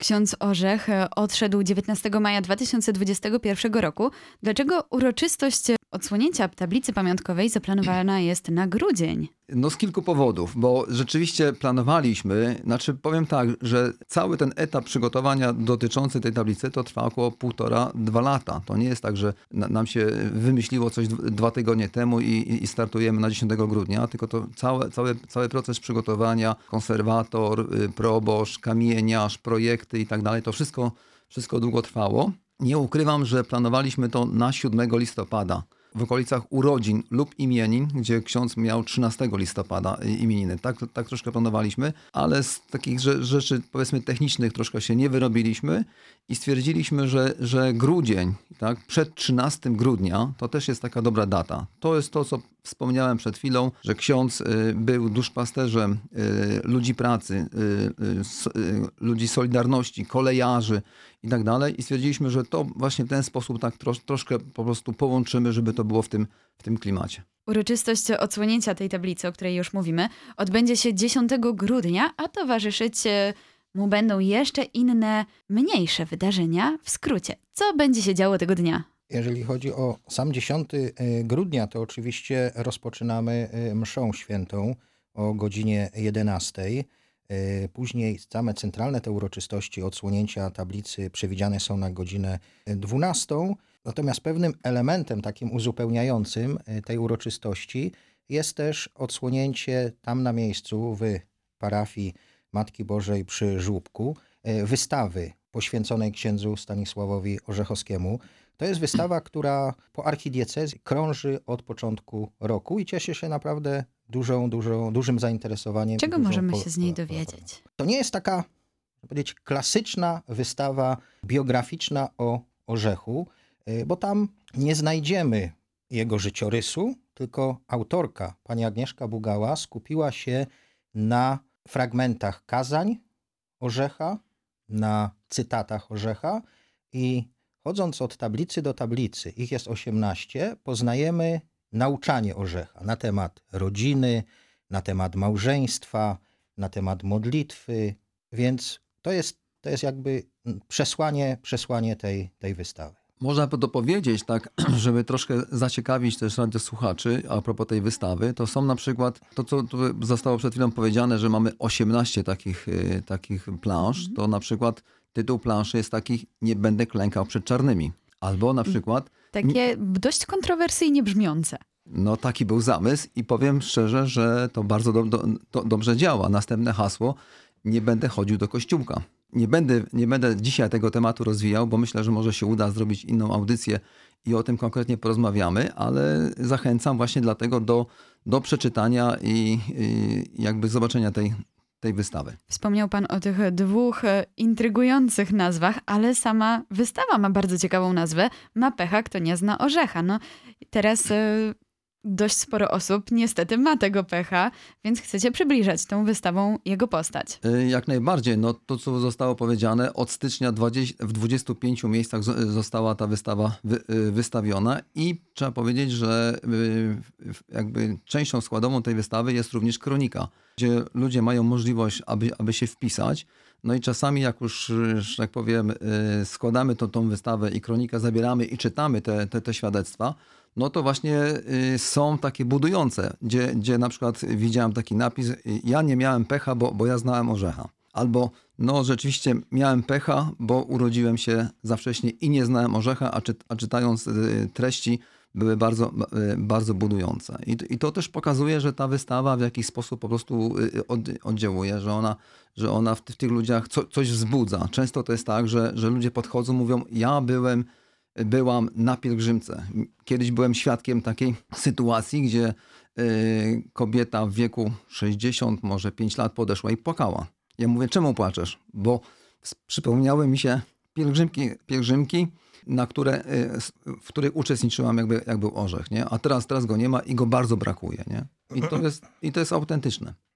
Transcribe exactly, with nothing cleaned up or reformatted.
Ksiądz Orzech odszedł dziewiętnastego maja dwa tysiące dwudziestego pierwszego roku. Dlaczego uroczystość odsłonięcia tablicy pamiątkowej zaplanowana jest na grudzień? No z kilku powodów, bo rzeczywiście planowaliśmy, znaczy powiem tak, że cały ten etap przygotowania dotyczący tej tablicy to trwa około półtora, dwa lata. To nie jest tak, że na, nam się wymyśliło coś dwa tygodnie temu i, i startujemy na dziesiątego grudnia, tylko to cały, cały, cały proces przygotowania, konserwator, proboszcz, kamieniarz, projekty i tak dalej, to wszystko, wszystko długo trwało. Nie ukrywam, że planowaliśmy to na siódmego listopada. W okolicach urodzin lub imienin, gdzie ksiądz miał trzynastego listopada imieniny. Tak, tak troszkę planowaliśmy, ale z takich rzeczy powiedzmy technicznych troszkę się nie wyrobiliśmy i stwierdziliśmy, że, że grudzień, tak, przed trzynastego grudnia to też jest taka dobra data. To jest to, co wspomniałem przed chwilą, że ksiądz był duszpasterzem ludzi pracy, ludzi Solidarności, kolejarzy i tak dalej. I stwierdziliśmy, że to właśnie w ten sposób tak trosz, troszkę po prostu połączymy, żeby to było w tym, w tym klimacie. Uroczystość odsłonięcia tej tablicy, o której już mówimy, odbędzie się dziesiątego grudnia, a towarzyszyć mu będą jeszcze inne, mniejsze wydarzenia. W skrócie, co będzie się działo tego dnia? Jeżeli chodzi o sam dziesiątego grudnia, to oczywiście rozpoczynamy mszą świętą o godzinie jedenastej. Później same centralne te uroczystości odsłonięcia tablicy przewidziane są na godzinę dwunastą. Natomiast pewnym elementem takim uzupełniającym tej uroczystości jest też odsłonięcie tam na miejscu w parafii Matki Bożej przy Żłóbku wystawy poświęconej księdzu Stanisławowi Orzechowskiemu. To jest wystawa, która po archidiecezji krąży od początku roku i cieszy się naprawdę dużą, dużą, dużym zainteresowaniem. Czego dużą możemy po, się z niej po, po, dowiedzieć? To nie jest taka, można powiedzieć, klasyczna wystawa biograficzna o Orzechu, bo tam nie znajdziemy jego życiorysu, tylko autorka, pani Agnieszka Bugała, skupiła się na fragmentach kazań Orzecha, na cytatach Orzecha i chodząc od tablicy do tablicy, ich jest osiemnaście, poznajemy nauczanie Orzecha na temat rodziny, na temat małżeństwa, na temat modlitwy, więc to jest, to jest jakby przesłanie, przesłanie tej, tej wystawy. Można by to powiedzieć, tak, żeby troszkę zaciekawić też radiosłuchaczy a propos tej wystawy, to są na przykład, to co tu zostało przed chwilą powiedziane, że mamy osiemnaście takich, takich plansz, to na przykład tytuł planszy jest taki: Nie będę klękał przed czarnymi. Albo na przykład... Takie dość kontrowersyjnie brzmiące. No taki był zamysł i powiem szczerze, że to bardzo do, do, do, dobrze działa. Następne hasło: Nie będę chodził do kościółka. Nie będę, nie będę dzisiaj tego tematu rozwijał, bo myślę, że może się uda zrobić inną audycję i o tym konkretnie porozmawiamy, ale zachęcam właśnie dlatego do, do przeczytania i, i jakby zobaczenia tej, tej wystawy. Wspomniał pan o tych dwóch intrygujących nazwach, ale sama wystawa ma bardzo ciekawą nazwę. Ma pecha, kto nie zna Orzecha. No teraz y, dość sporo osób niestety ma tego pecha, więc chcecie przybliżać tą wystawą jego postać. Jak najbardziej. No to, co zostało powiedziane, od stycznia dwudziestu, w dwudziestu pięciu miejscach została ta wystawa wy, wystawiona i trzeba powiedzieć, że jakby częścią składową tej wystawy jest również kronika, gdzie ludzie mają możliwość, aby, aby się wpisać. No i czasami jak już, że tak powiem, składamy tą, tą wystawę i kronikę zabieramy i czytamy te, te, te świadectwa, no to właśnie są takie budujące, gdzie, gdzie na przykład widziałem taki napis: ja nie miałem pecha, bo, bo ja znałem Orzecha. Albo no rzeczywiście miałem pecha, bo urodziłem się za wcześnie i nie znałem Orzecha, a, czy, a czytając treści były bardzo, bardzo budujące. I, I to też pokazuje, że ta wystawa w jakiś sposób po prostu od, oddziałuje, że ona, że ona w, w tych ludziach co, coś wzbudza. Często to jest tak, że, że ludzie podchodzą, mówią: ja byłem Byłam na pielgrzymce. Kiedyś byłem świadkiem takiej sytuacji, gdzie y, kobieta w wieku sześćdziesiąt, może pięć lat podeszła i płakała. Ja mówię: czemu płaczesz? Bo przypomniały mi się pielgrzymki, pielgrzymki na które, y, w których uczestniczyłam, jakby, jak był Orzech. Nie? A teraz, teraz go nie ma i go bardzo brakuje. Nie? I, to jest, I to jest autentyczne.